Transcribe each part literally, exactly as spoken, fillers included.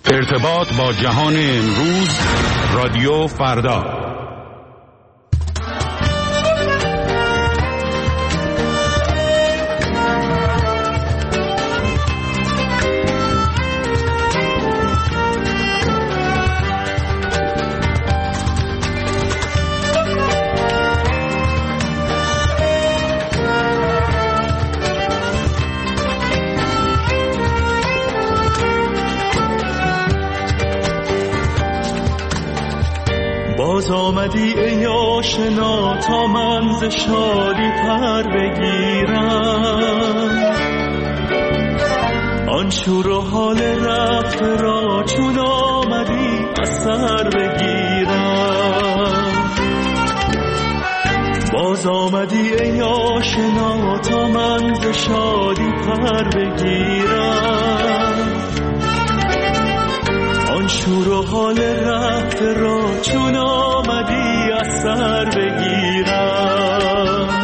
ارتباط با جهان امروز، رادیو فردا. باز آمدی ای آشنا تا من ز شادی پر بگیرم، آن شور و حال رفت را چون آمدی از سر بگیرم. باز آمدی ای آشنا تا من ز شادی پر بگیرم، آن شور و حال رفت را چون آمدی از سر بگیرم.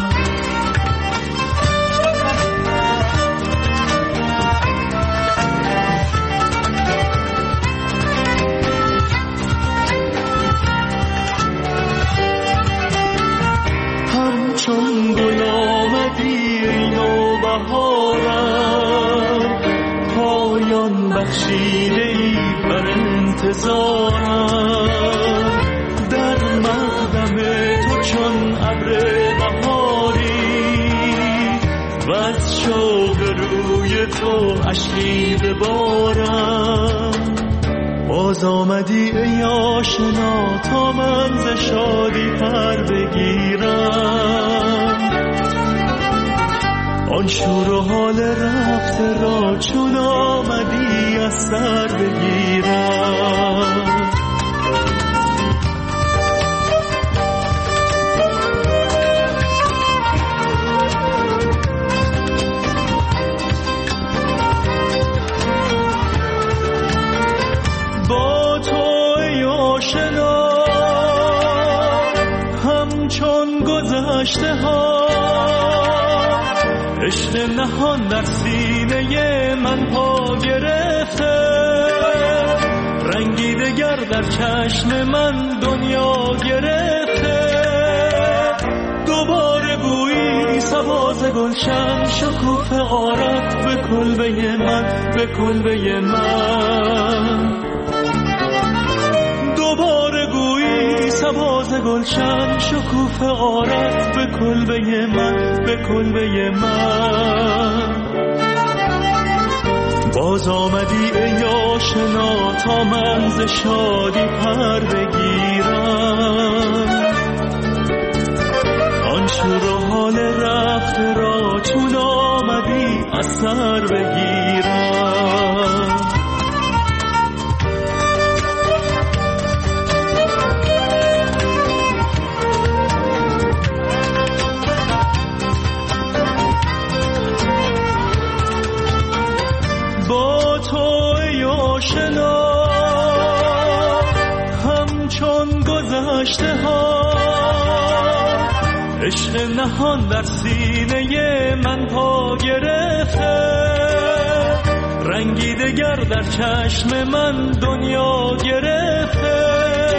همچون گل آمدی ای نوبهارم، پایان بخشیده ای بر انتظارم. در مقدم تو چون ابر بهاری و از شوق روی تو اشکی ببارم. باز آمدی ای آشنا تا من ز شادی پر بگیرم، آن شور و حال رفت را چون آمدی از سر بگیرم. با تو ای آشنا همچون گذشته ها، عشق نهان در سینه من پا گرفته، رنگی دگر در چشم من دنیا گرفته. دوباره گویی سباز گلشن شکوفه آرد به کلبه من، به کلبه من. دوباره گویی سباز گلشن شکوفه آرد به کلبه من، به کلبه من. باز آمدی ای آشنا تا من ز شادی پر بگیرم، آن شور و حال رفت را چون آمدی از سر بگیرم. با تو ای آشنا همچون گذشته ها، عشق نهان در سینه من پا گرفته، رنگی دگر در چشم من دنیا گرفته.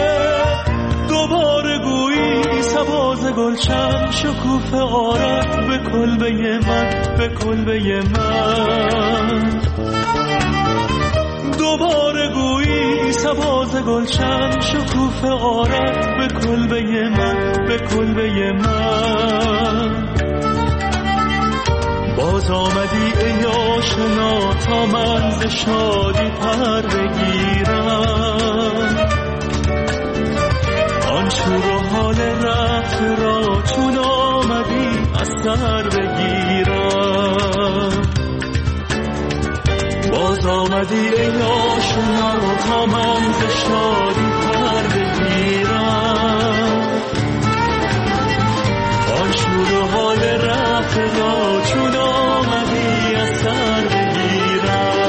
دوباره گویی سباز گلشن شکوفه آرد به کلبه من، به کلبه من. دوباره گویی سباز گلشن شکوفه آرد به کلبه من، به کلبه من. باز آمدی ای آشنا تا من ز شادی پر بگیرم، آن شور و حال رفت را چون آمدی از سر بگیرم. باز آمدی ای آشنا تا من ز شادی پر بگیرم، آن شور و حال رفت را چون آمدی از سر بگیرم.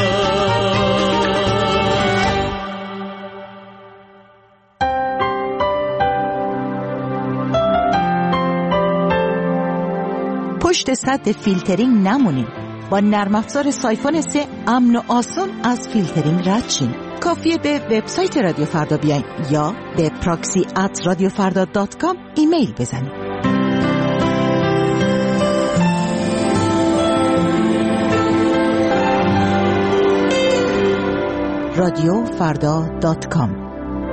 پشت سد فیلترینگ نمونید. با نرم افزار سایفون سه امن و آسون از فیلترینگ رد شین. کافیه به وبسایت رادیو فردا بیاین یا به پراکسی ات رادیو فردا دات کام ایمیل بزنید. رادیو فردا دات کام.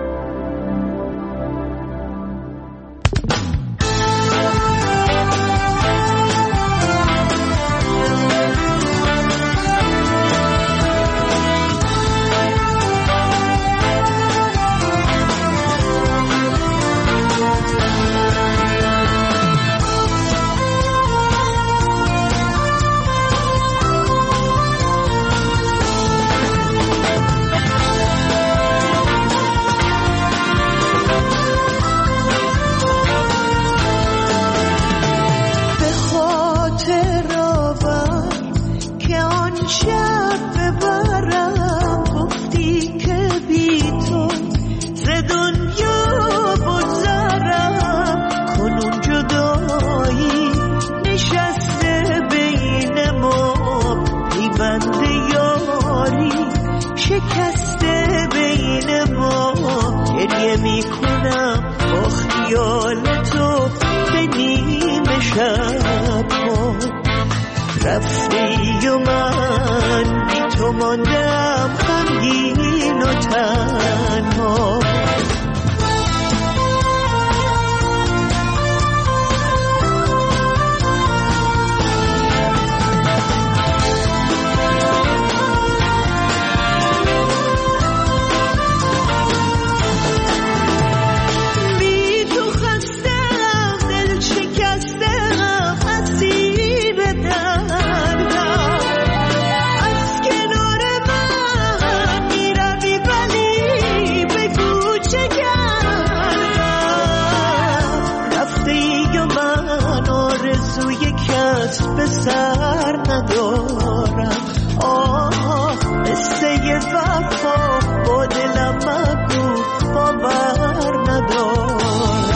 شکسته بین ما گریه میکنم با خیال تو به نیمه شب ها. رفتی و من بی تو ماندم غمگین و تنها. به سر ندارم آه قصه وفا با دلم مگو باور ندارم.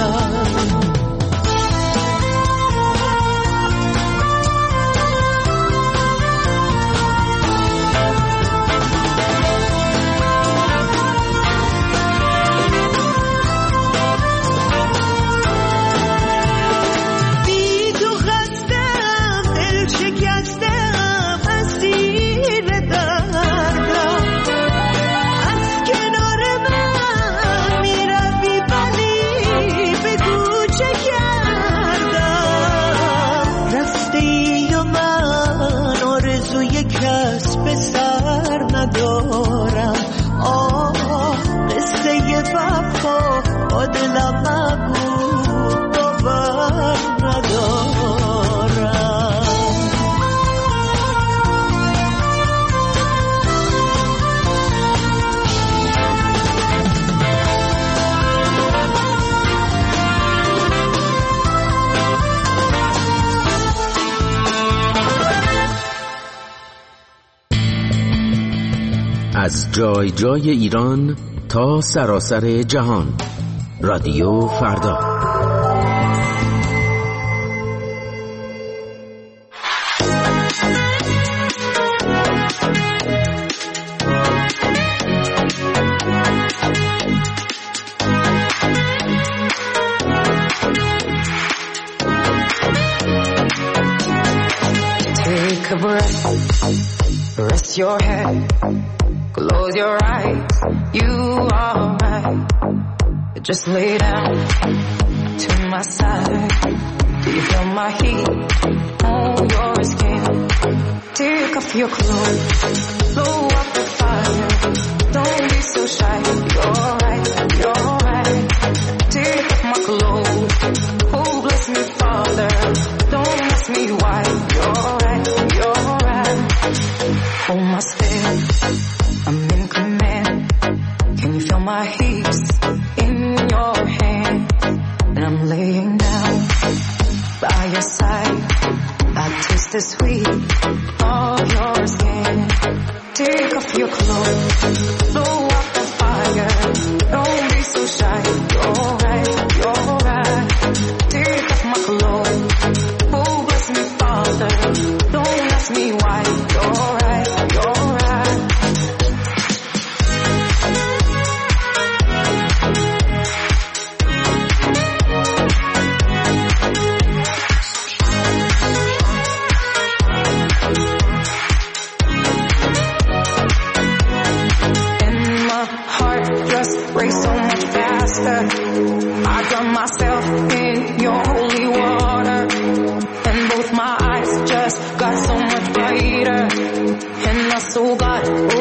کس به سر ندارم آه قصه وفا با دلم مگو باور ندارم. از جای جای ایران تا سراسر جهان، رادیو فردا. Take a breath, rest your head. Close your eyes, you are right. Just lay down to my side. Do you feel my heat on your skin? Take off your clothes, blow up the fire. Don't be so shy, you're right, you're right. Take off my clothes, oh bless me Father. Don't ask me why, you're right, you're right. Hold my step, I'm in command. Can you feel my heat in your hand? And I'm laying down by your side. I taste the sweet of your skin. Take off your clothes, blow up the fire. Don't be so shy, you're right, you're right. Take off my clothes, oh bless me Father. Don't ask me why, you're right, you're right.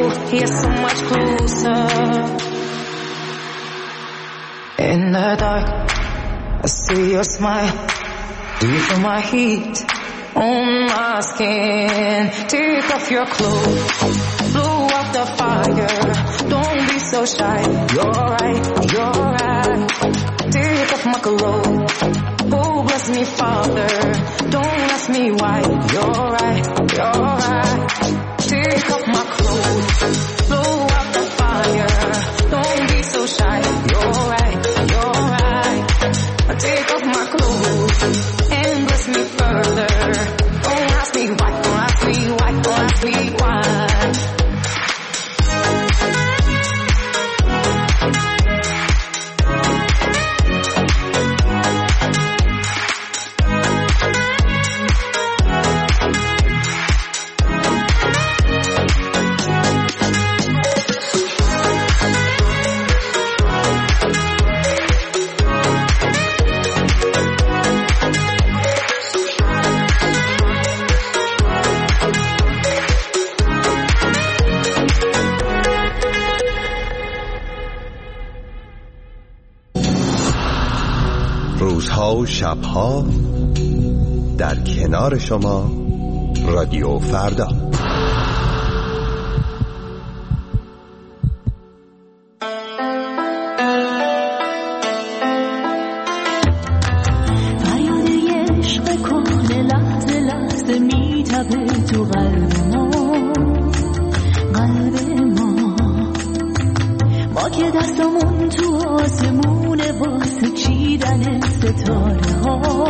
You're so much closer. In the dark, I see your smile. Do you feel my heat on my skin? Take off your clothes, blow out the fire. Don't be so shy. You're right, you're right. Take off my clothes. Oh, bless me, Father. Don't ask me why. You're right, you're right. Take off my clothes, blow out the fire. Don't be so shy. You're right, you're right. Take off my clothes and bless me further. Don't ask me why, don't ask me why, don't ask me why. روزها و شبها در کنار شما رادیو فردا. فریاد عشق کهنه لحظه لحظه میتابه تو قلب ما، قلب ما. ما که دستمون تو آسمونه واسه چیدن ستاره ها.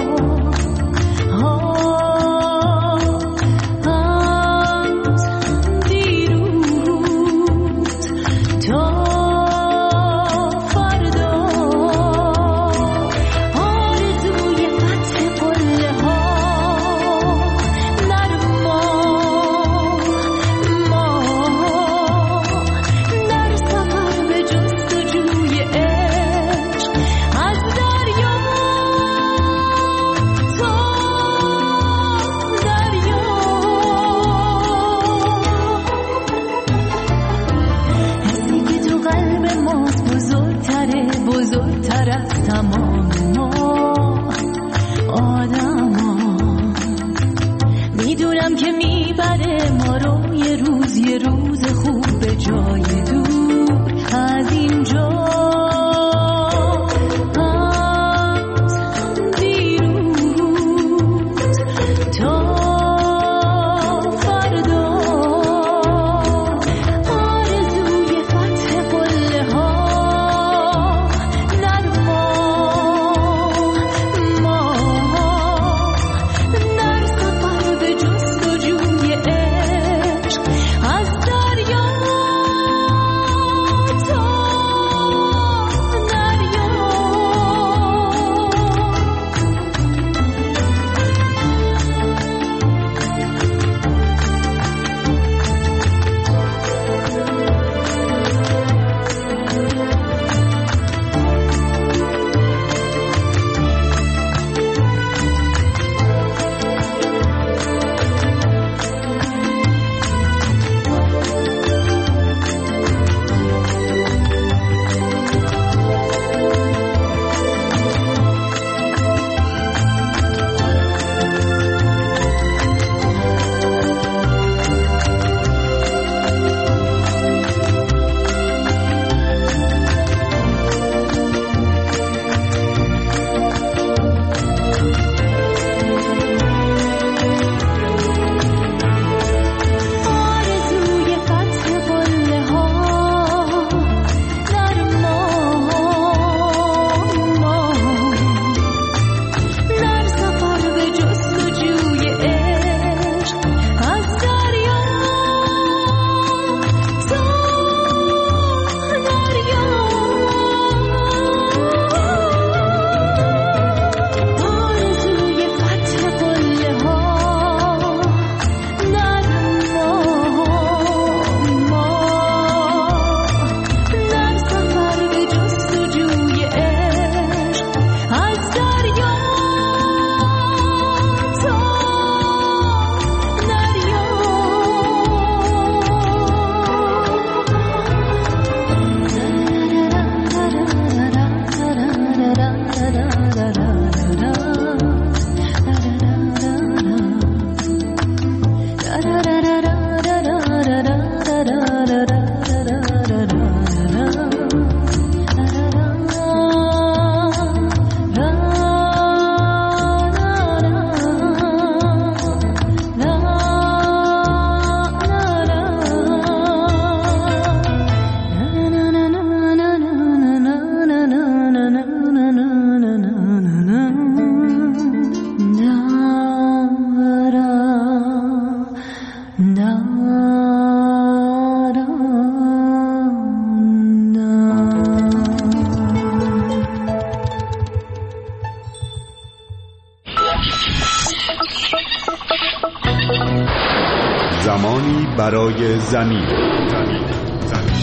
برای زمین. زمین. زمین.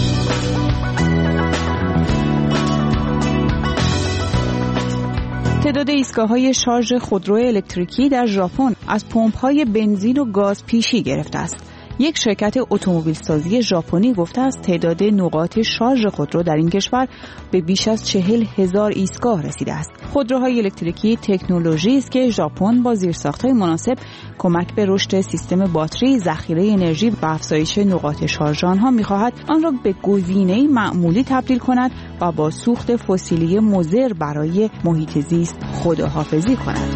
تعداد ایستگاه‌های شارژ خودرو الکتریکی در ژاپن از پمپ‌های بنزین و گاز پیشی گرفته است. یک شرکت اتومبیل سازی ژاپنی گفته است تعداد نقاط شارژ خودرو در این کشور به بیش از چهل هزار ایستگاه رسیده است. خودروهای الکتریکی تکنولوژی است که ژاپن با زیرساخت‌های مناسب کمک به رشد سیستم باتری، ذخیره انرژی و افزایش نقاط شارژ آنها می‌خواهد آن را به گزینه‌ای معمولی تبدیل کند و با سوخت فسیلی مضر برای محیط زیست خودحافظی کند.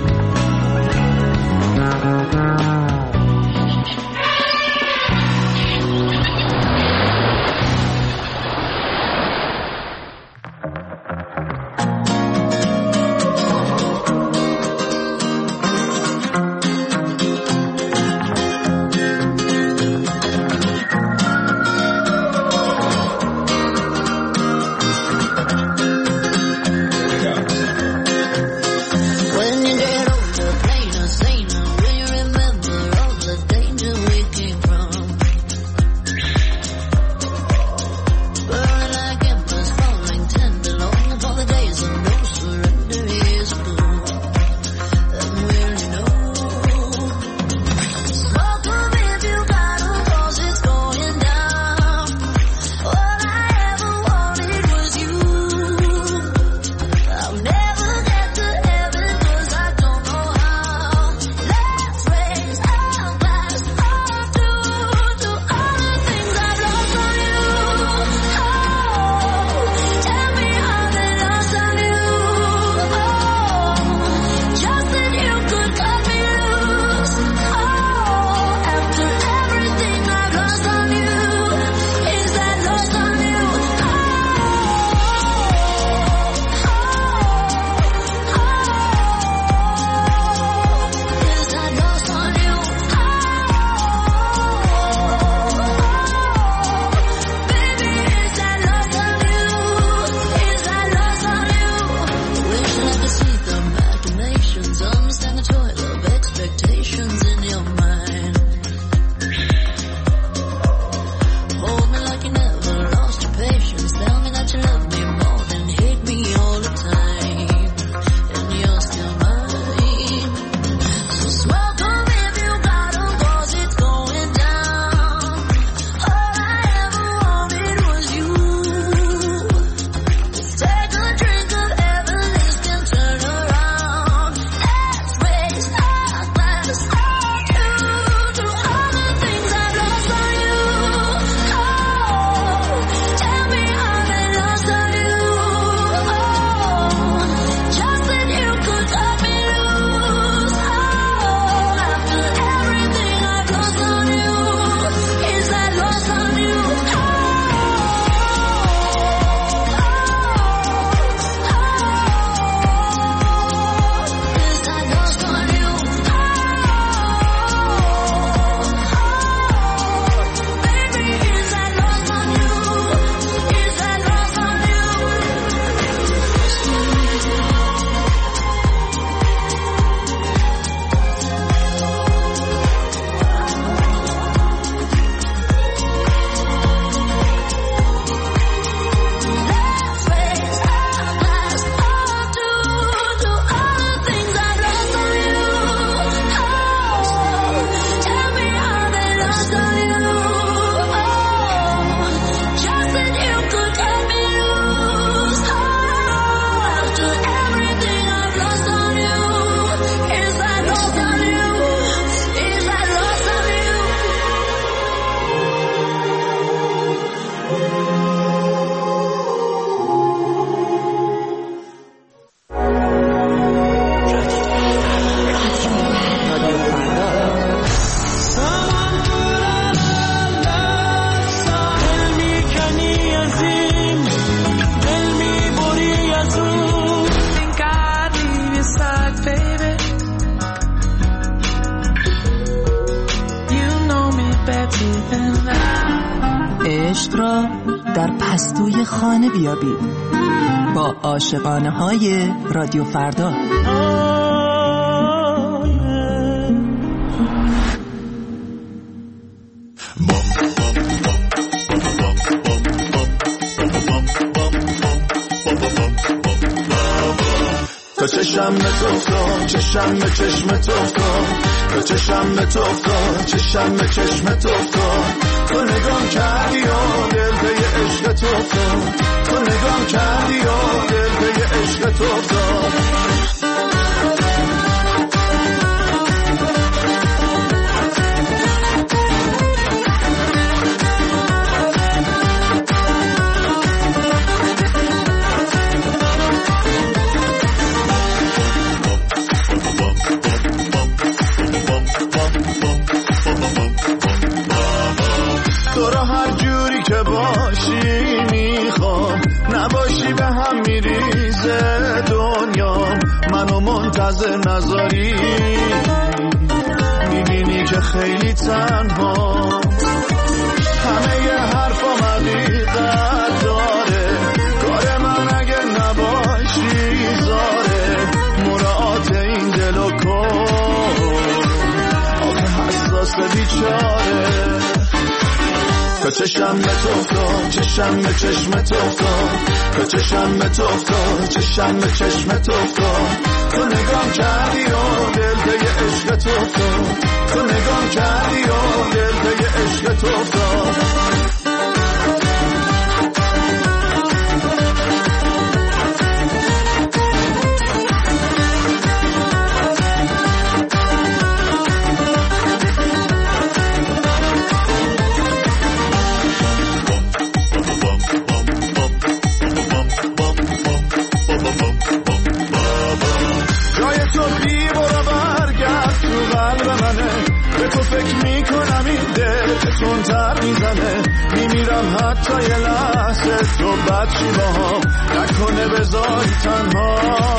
عشق را در پستوی خانه بیابید با عاشقانه های رادیو فردا. با تا چشم به تو افتاد چشم به چشم تو افتاد تا چشم به تو افتاد چشم به چشم تو افتاد تو نگام کردی و دل به عشق تو افتاد تو نگام کردی و دل به عشق تو افتاد تو را هر جوری که باشی میخوام نباشی به هم میریزه دنیا منو منتظر نذاری میبینی که خیلی تنها همه ی حرفام حقیقت داره کار من اگه نباشی زاره مراعات این دل و کن آخه حساس بیچاره تا چشم به تو افتاد چشم به چشم تو افتاد تا چشم به تو افتاد چشم به چشم تو افتاد تو نگام کردی و دل به عشق تو افتاد تو نگام کردی و دل به عشق تو افتاد تندتر میزنه میمیرم حتی یه لحظه تو بدشی با هم نکنه بذاری تنها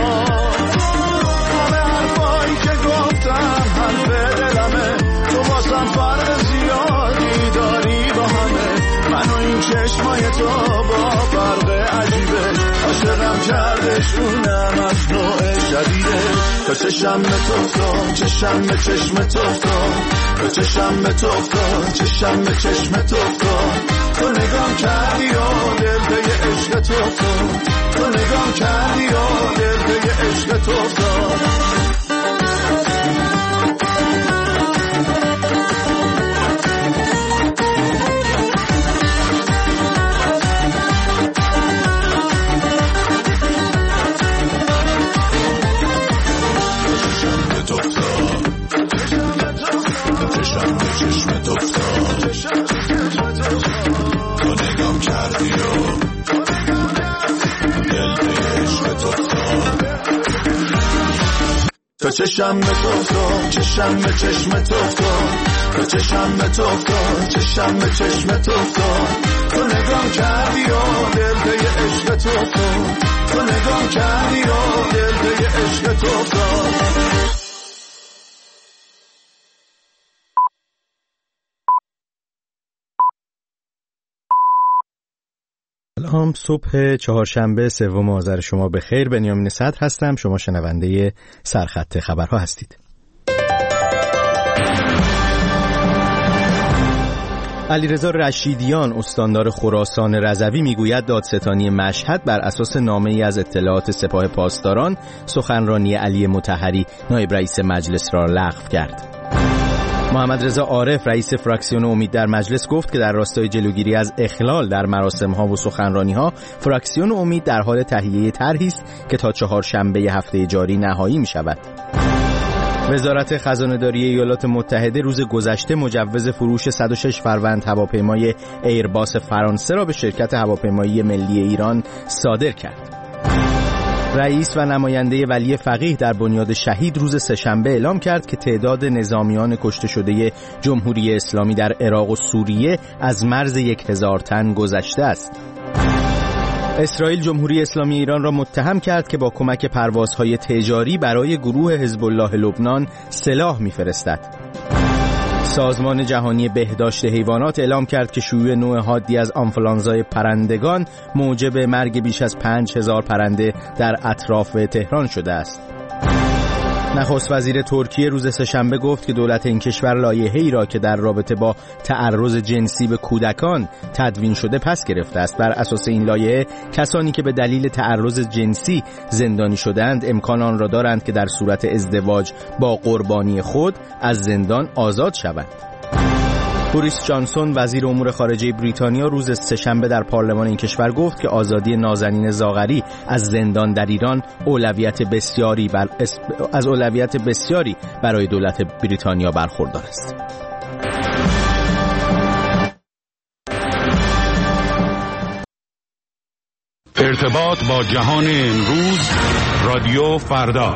همه حرفایی که گفتم حرف دلمه تو واسم فرق زیادی داری با همه من و این چشمای تو با فرق عجیبه عاشقم کردشونم از نوع جدیده تا چشم به تو افتاد چشم به چشم تو افتاد تا چشم به تو افتاد چشم به چشم تو افتاد تو نگام کردی و دل به عشق تو افتاد تو نگام کردی و دل به عشق تو افتاد تا چشم به تو افتاد چشم به چشم تو افتاد تا چشم به تو افتاد چشم به چشم تو افتاد تو نگام کردی و دل به عشق تو افتاد تو نگام کردی و دل به عشق تو افتاد سلام، صبح چهارشنبه سوم آذر شما به خیر. بنیامین صدر هستم. شما شنونده سرخط خبرها هستید. علیرضا رشیدیان استاندار خراسان رضوی میگوید دادستانی مشهد بر اساس نامه‌ای از اطلاعات سپاه پاسداران سخنرانی علی مطهری نایب رئیس مجلس را لغو کرد. محمد رضا عارف رئیس فراکسیون امید در مجلس گفت که در راستای جلوگیری از اخلال در مراسم‌ها و سخنرانی‌ها فراکسیون امید در حال تهیه طرحی است که تا چهارشنبه هفته جاری نهایی می‌شود. وزارت خزانه‌داری ایالات متحده روز گذشته مجوز فروش صد و شش فروند هواپیمای ایرباس فرانسه را به شرکت هواپیمایی ملی ایران صادر کرد. رئیس و نماینده ولی فقیه در بنیاد شهید روز سه‌شنبه اعلام کرد که تعداد نظامیان کشته شده جمهوری اسلامی در عراق و سوریه از مرز یک هزار تن گذشته است. اسرائیل جمهوری اسلامی ایران را متهم کرد که با کمک پروازهای تجاری برای گروه حزب الله لبنان سلاح می‌فرستد. سازمان جهانی بهداشت حیوانات اعلام کرد که شیوع نوع حادی از آنفولانزای پرندگان موجب مرگ بیش از پنج هزار پرنده در اطراف تهران شده است. نخست وزیر ترکیه روز سه‌شنبه گفت که دولت این کشور لایحه‌ای را که در رابطه با تعرض جنسی به کودکان تدوین شده پس گرفته است. بر اساس این لایحه کسانی که به دلیل تعرض جنسی زندانی شدند امکان آن را دارند که در صورت ازدواج با قربانی خود از زندان آزاد شوند. بوریس جانسون وزیر امور خارجه بریتانیا روز سه‌شنبه در پارلمان این کشور گفت که آزادی نازنین زاغری از زندان در ایران اولویت بسیاری بر از اولویت بسیاری برای دولت بریتانیا برخوردار است. ارتباط با جهان امروز، رادیو فردا.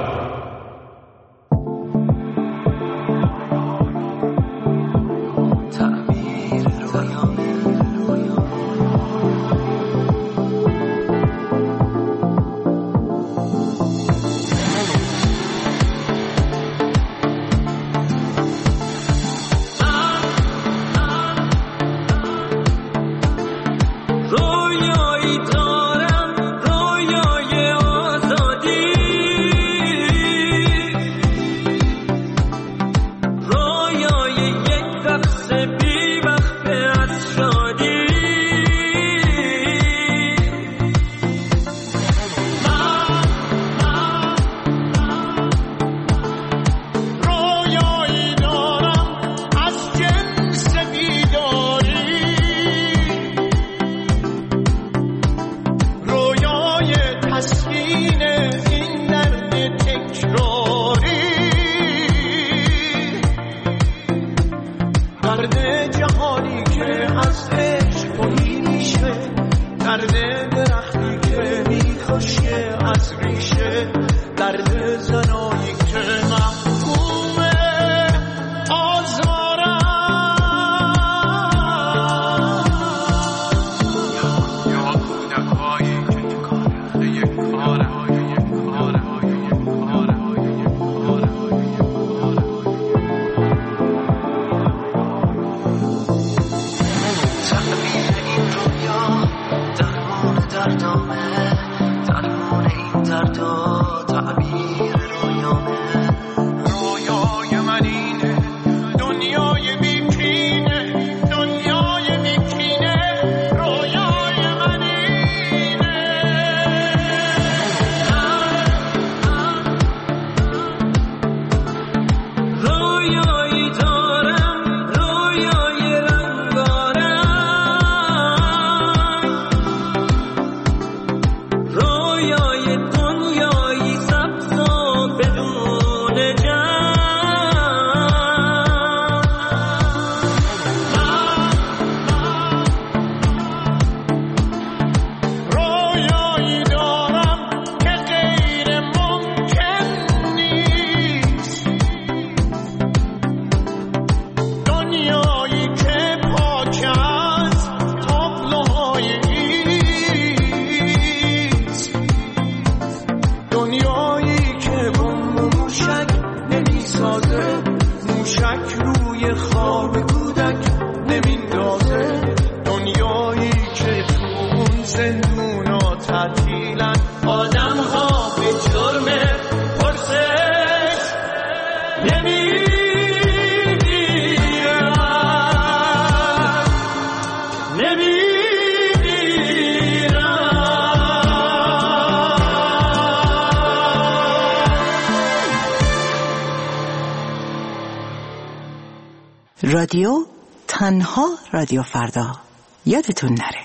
رادیو تنها رادیو فردا، یادتون نره.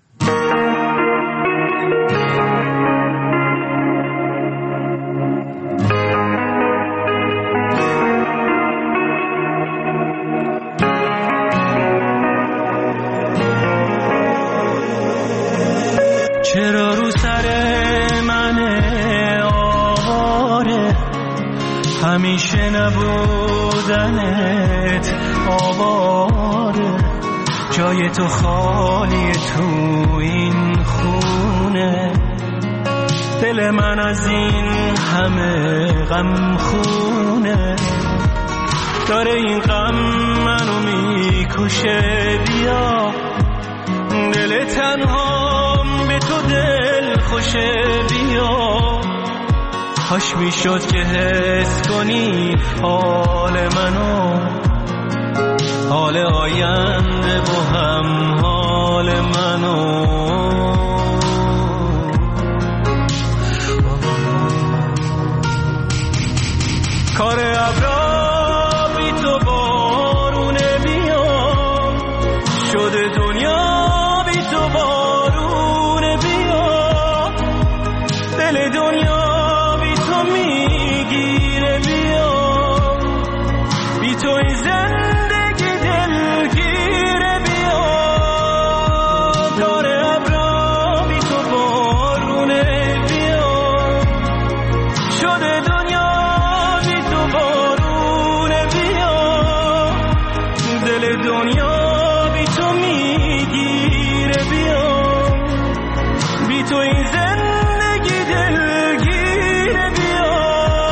چرا رو سر من آواره همیشه نبودنت آواره، جای تو خالی تو این خونه، دل من از این همه غم خونه، داره این غم منو میکشه، بیا دل تنهام به تو دل خوشه، بیا کاش میشد که حس کنی حال منو، حال آینده با هم حال منو. کار ابرا بی تو بارونه بیام، شده دنیا بی تو بارونه بیام، دل دنیا بی تو میگیره بیام، بی تو این زندگی دلگیره بیام. کار ابرا بی تو بارونه بیام، شده دنیا دنیا بی تو میگیره بیام، بی تو این زندگی دلگیره بیام.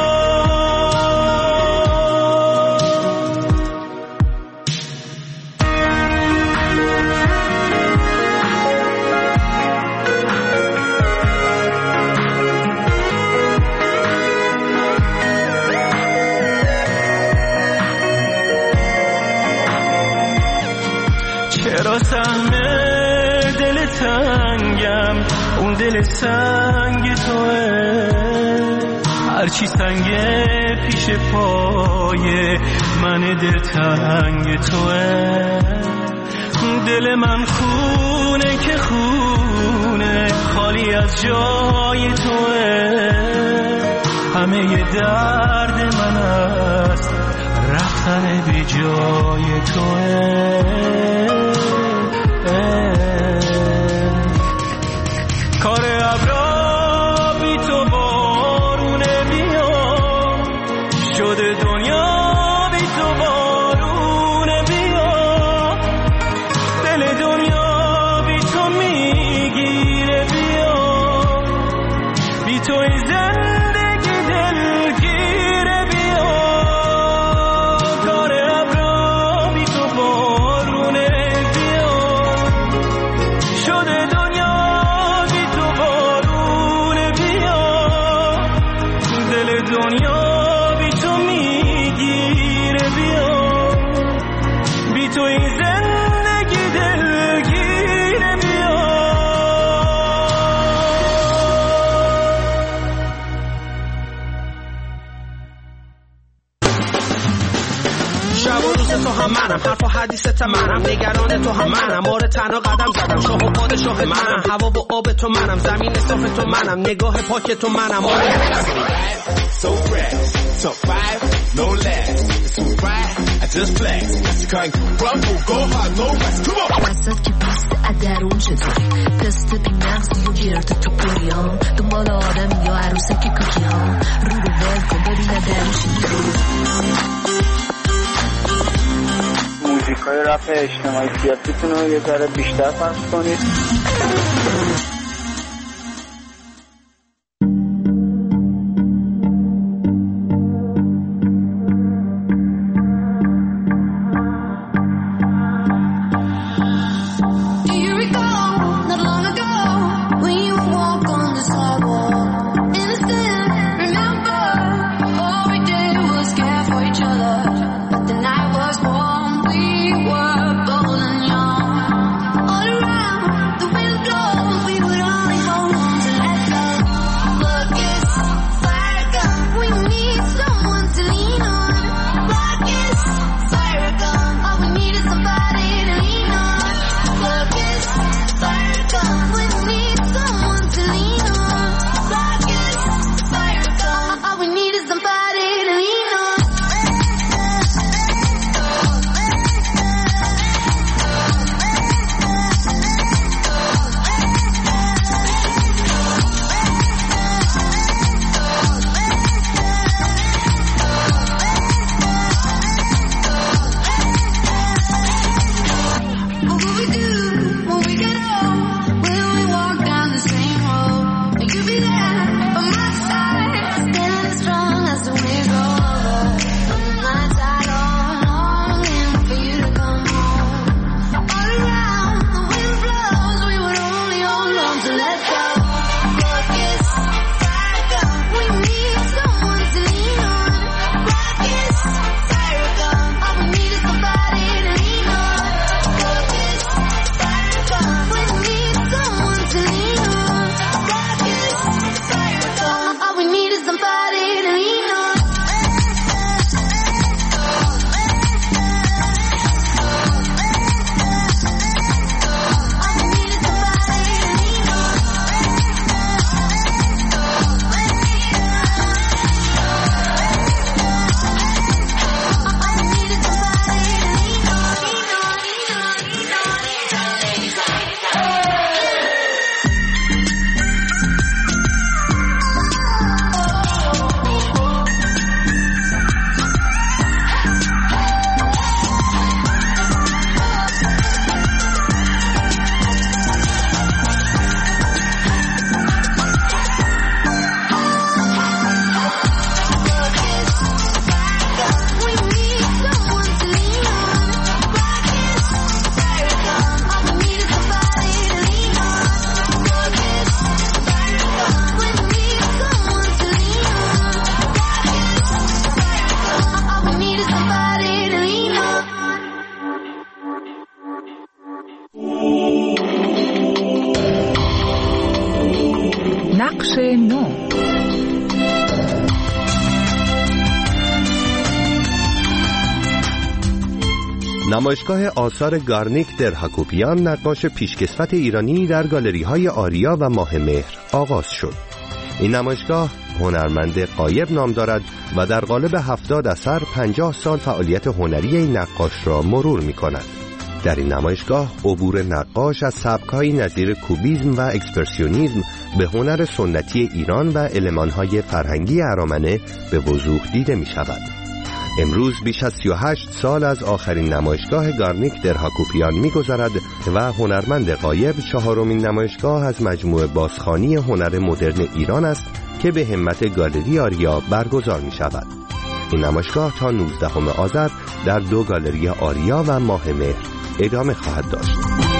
چرا سهم دل تنگم اون دل سنگ توه، هرچی سنگه پیش پای من دل تنگ توه. دل من خونه که خونه خالی از جای توه، همه درد من است رفتن بی جای توه. کار ابرا بی تو بارونه بیام، شده دنیا بی تو بارونه بیام، دل دنیا بی تو میگیره بیام، بی تو این زندگی دلگیره بیام. کار ابرا بی تو بارونه بیام، شده دنیا دنیا بی تو میگیره بیام، بی تو این زندگی دلگیره بیام. شب و روز تو هم منم، حرف و حدیثت منم، نگران تو هم منم، آره تنها قدم زدم، شاه و پادشاه منم، هوا و آب تو منم، زمین صاف تو منم، نگاه پاک تو منم. آره so fresh, so five, no less. It's so right, I just flex. You can't crumble, go hard, no rest. Come on. وسط که پست ادرون چطوری تست بی مغزی و گرد تو پریام، دنبال آدم یا عروسک کوکی ها، رو رو ول کن ببینه درش موزیکای رپ اجتماعی سیاسیتون رو یه ذره بیشتر پخش کنید. All around the window نقش نو. نمایشگاه آثار گارنیک در هاکوپیان، نقاش پیشکسوت ایرانی، در گالری‌های آریا و ماه مهر آغاز شد. این نمایشگاه هنرمند غایب نام دارد و در قالب هفتاد اثر پنجاه سال فعالیت هنری این نقاش را مرور می کند. در این نمایشگاه عبور نقاش از سبک‌های نظیر کوبیسم و اکسپرسیونیسم به هنر سنتی ایران و المان‌های فرهنگی ارامنه به وضوح دیده می شود. امروز بیش از سی و هشت سال از آخرین نمایشگاه گارنیک در هاکوپیان می‌گذرد و هنرمند غایب چهارمین نمایشگاه از مجموعه بازخوانی هنر مدرن ایران است که به همت گالری آریا برگزار می‌شود. این نمایشگاه تا نوزدهم آذر در دو گالری آریا و ماه مهر ادامه خواهد داشت.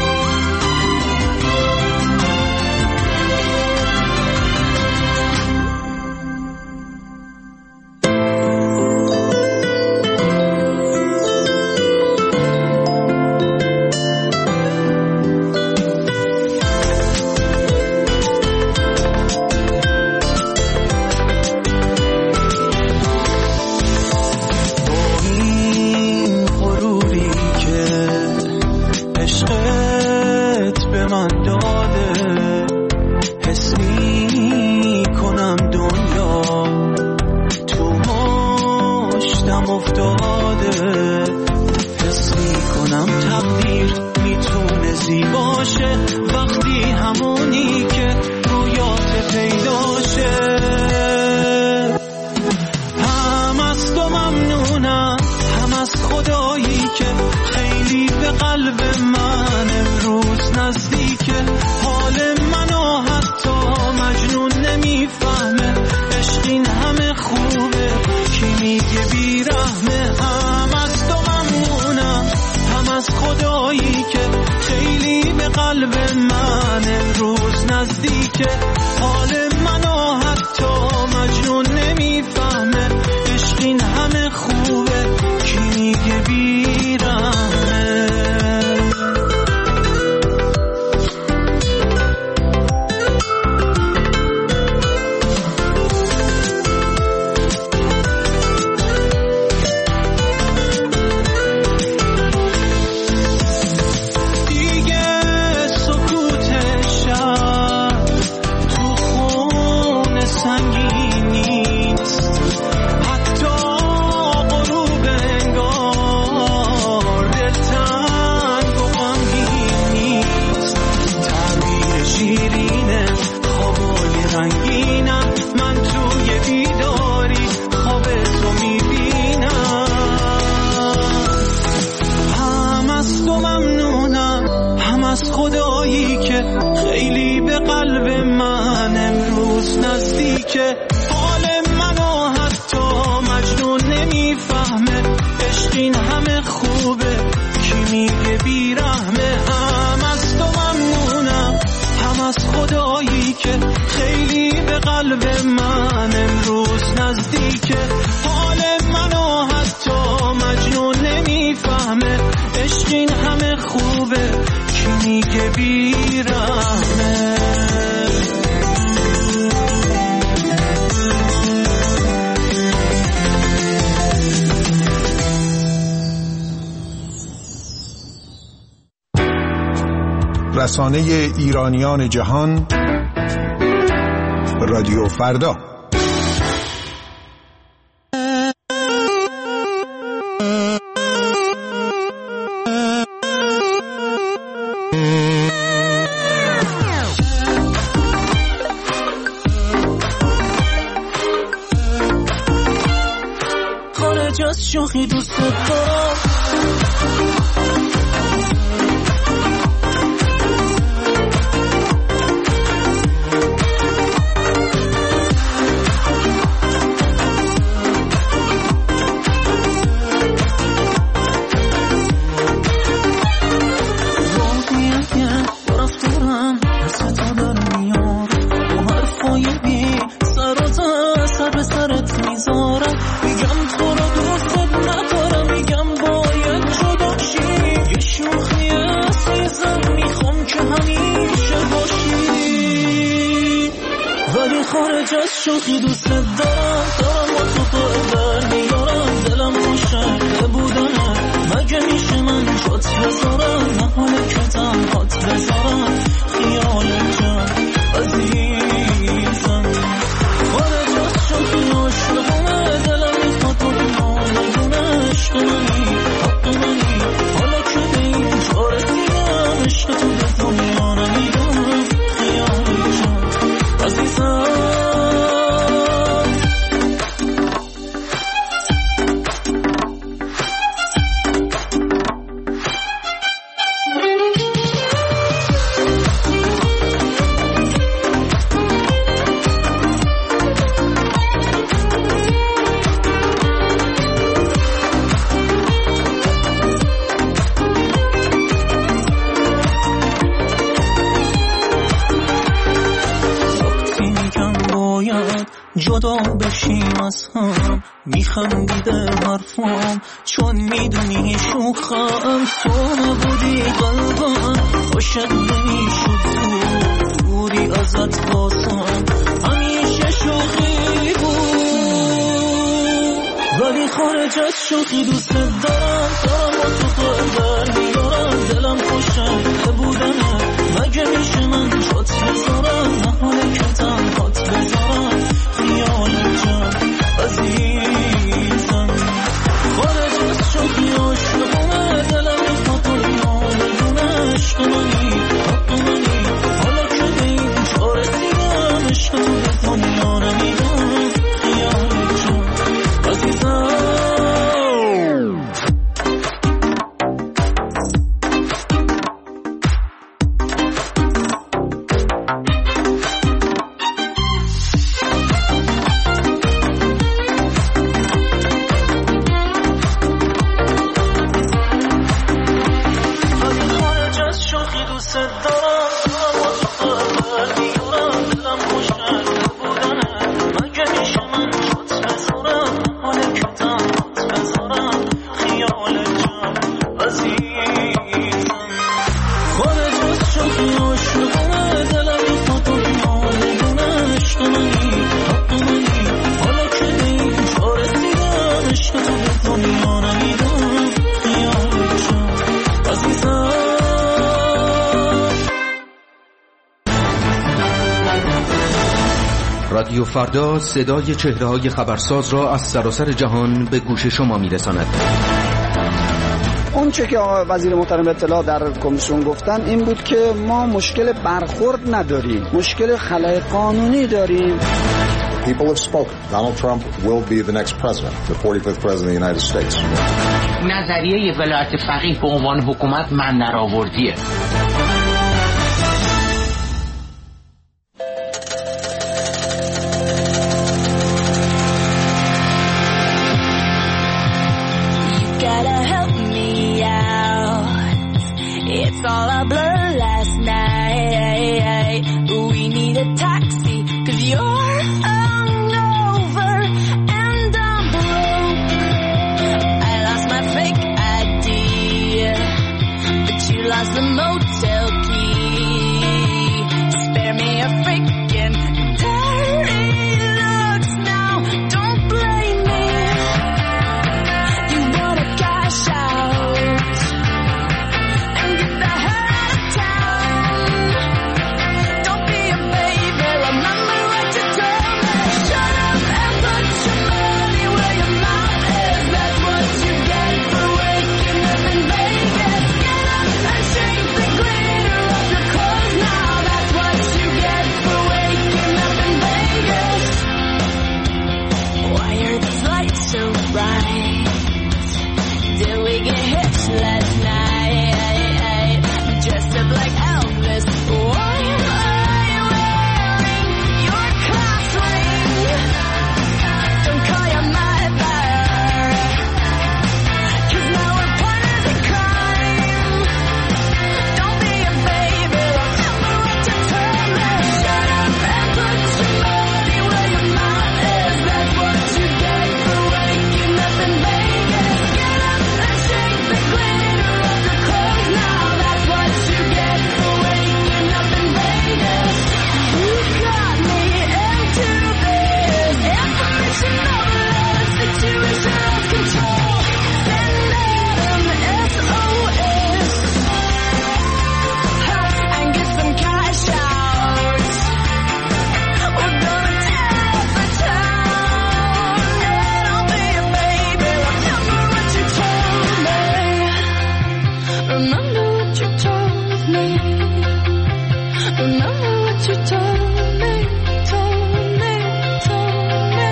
رسانه ایرانیان جهان، رادیو فردا. خارج از شوخی دوست دارم، میگم تو رو دوست ندارم، میگم باید جدا شی. خارج از شوخی دوست دارم دارم با تو قربر میارم دلم خوشه بودنه مگه میشه من جات بذارم نه حاله که تنهات بذارم خیال جان عزیزم خارج از شوخی عاشقونه دلم میخواد تو نگونه عشق منی حق منی حالا که به این جا رسیدم عشق تو به دنیا نمیدم خیال جان عزیزم جدا بشیم از هم میخندیده حرفم چون میدونی شوخم تو نبودی قلبم عاشق نمیشد دوری ازت باسم همیشه شوخی بود ولی خارج از شوخی دوست دارم دارم با تو قلبر میارم دلم خوشه بودنه مگه میشه من جات بذارم نه حاله که تنهات بذارم خیال جان عزیزم خارج از شوخی عاشقونه دلم میخواد تو نگونه عشق منی حق منی حالا که به این جا رسیدم عشق تو به دنیا نمیدم خیال جان عزیزم رادیو فردا صدای چهره‌های خبرساز را از سراسر جهان به گوش شما می‌رساند. اون چه که آقای وزیر محترم اطلاع در کمیسیون گفتن این بود که ما مشکل برخورد نداریم، مشکل خلأ قانونی داریم. People have spoken. Donald Trump will be the next president, the forty-fifth president of the United States. نظریه ولایت فقیه به عنوان حکومت من درآوردیه. All our blood last night. We need a taxi, cause you're hungover and I'm broke. I lost my fake I D, but you lost the motel. you told me, told me, told me.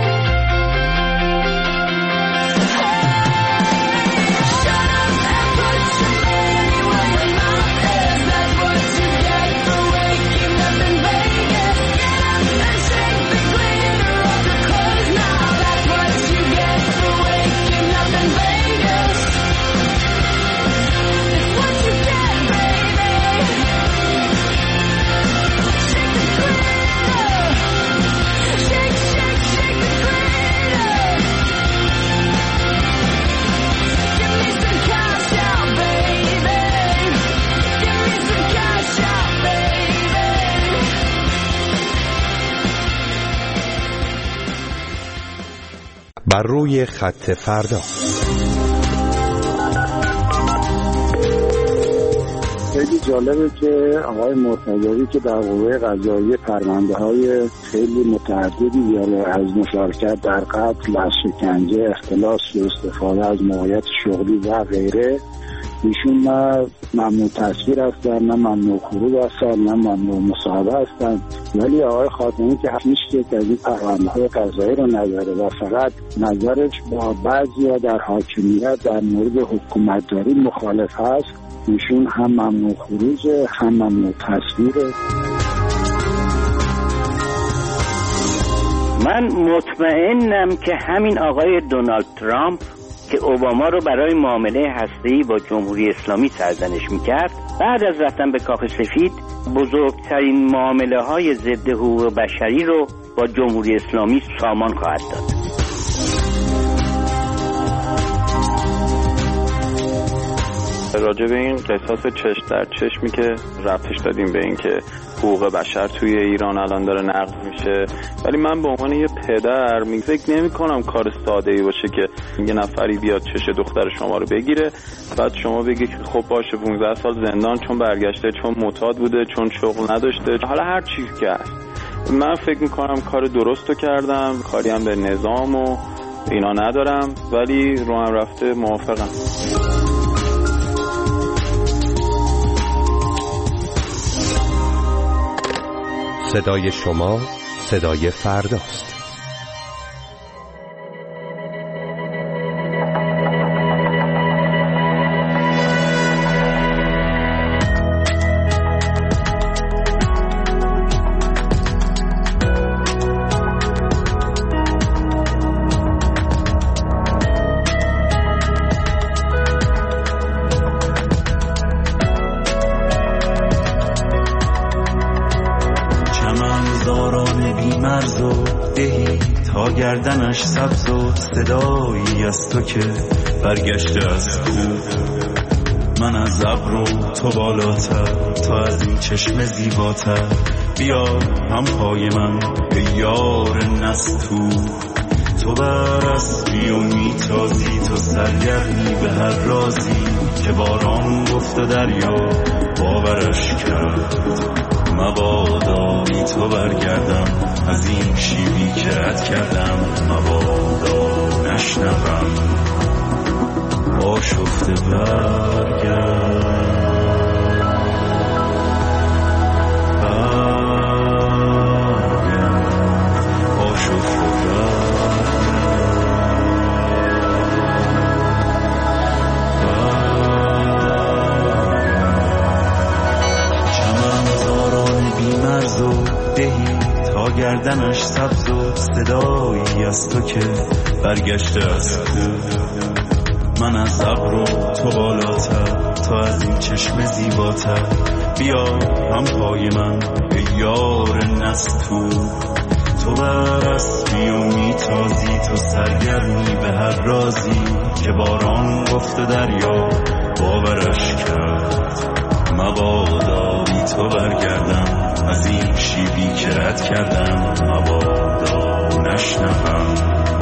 Shut up and put your money where your mouth is. That's what you get for waking up in Vegas. Get up and shake the glitter off your clothes now. That's what you get for waking up in Vegas. It's what you get, baby. Shake the glitter. Shake, shake, shake the glitter. Give me some cash out, baby. Give me some cash out, baby. بر روی خط فردا. خیلی جالبه که آقای مرتضوی که در قوه قضاییه پرونده های خیلی متعددی داره، از مشارکت در قتل، از شکنجه، اختلاس و استفاده از موقعیت شغلی و غیره، ایشون نه ممنوع تصویر هستن، نه ممنوع خروج هستن، نه ممنوع مصاحبه هستن. ولی آقای خاتمی که هیچ که از این پرونده های قضایی رو نداره و فقط نظرش با بعضیا در حاکمیت در مورد حکومتداری مخالف هست، ایشون هم ممنوع خروجه، هم ممنوع تصویره. من مطمئنم که همین آقای دونالد ترامپ که اوباما رو برای معامله هسته‌ای با جمهوری اسلامی سرزنش میکرد، بعد از رفتن به کاخ سفید بزرگترین معامله های ضد حقوق بشری رو با جمهوری اسلامی سامان خواهد داد. راجع به این قصاص چشم در چشمی که ربطش دادیم به این که حقوق بشر توی ایران الان داره نقض میشه، ولی من به عنوان یه پدر می فکر نمی کنم کار ساده ای باشه که یه نفری بیاد چش دختر شما رو بگیره، بعد شما بگی که خب باشه پانزده سال زندان چون برگشته، چون معتاد بوده، چون شغل نداشته، حالا هر چیزی که هست. من فکر میکنم کار درست رو کردم، کاری هم به نظام و اینا ندارم، ولی رو هم رفته موافقم. صدای شما صدای فرداست. گردنش سبز و صدایی از تو که برگشته از کوه. من از ابرو تو بالاتر، تو از این چشم زیباتر، بیا هم پای من به یار نستو. تو بر اسبی و میتازی، تو سرگرمی به هر رازی که باران گفت و دریا باورش کرد. مبادا بی تو برگردم از این شیبی که رد کردم، مبادا نشنوم آشفته برگرد. گردنش سبز و صدایی از تو که برگشته از کوه. من از ابرو تو بالاتر، تو از این چشم زیباتر، بیا هم پای من به یار نستو. تو بر اسبی و میتازی، تو سرگرمی به هر رازی که باران گفت و دریا باورش کرد. مبادا بی تو برگردم از این شیبی که رد کردم، مبادا نشنوم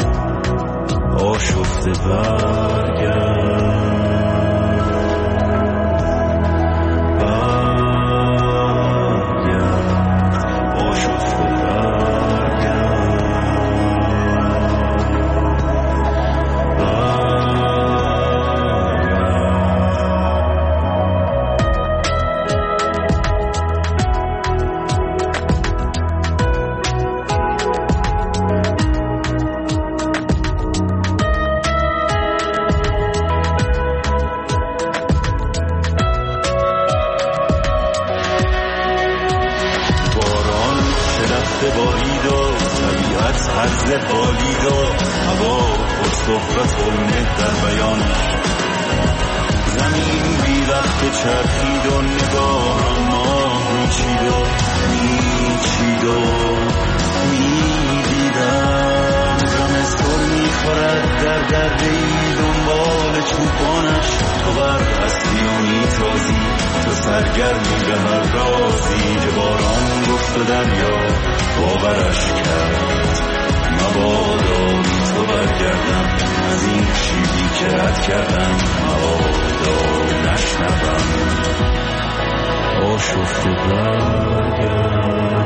آشفته برگرد. آسفالت بالید و طبیعت حرز بالید و هوا پر صحبت و مه در بیانش. زمین بی وقت چرخید و نگاهم ماه میچید و میچید و میدیدم زمستون میخورد در درهی دنبال چوبانش. تو بر هستی و میتازی تو سرگرمی به هر رازی که باران گفت و دریا باورش کرد. مبادا بی تو برگردم از این شیبی که رد کردم. مبادا نشنوم آشفته برگردم.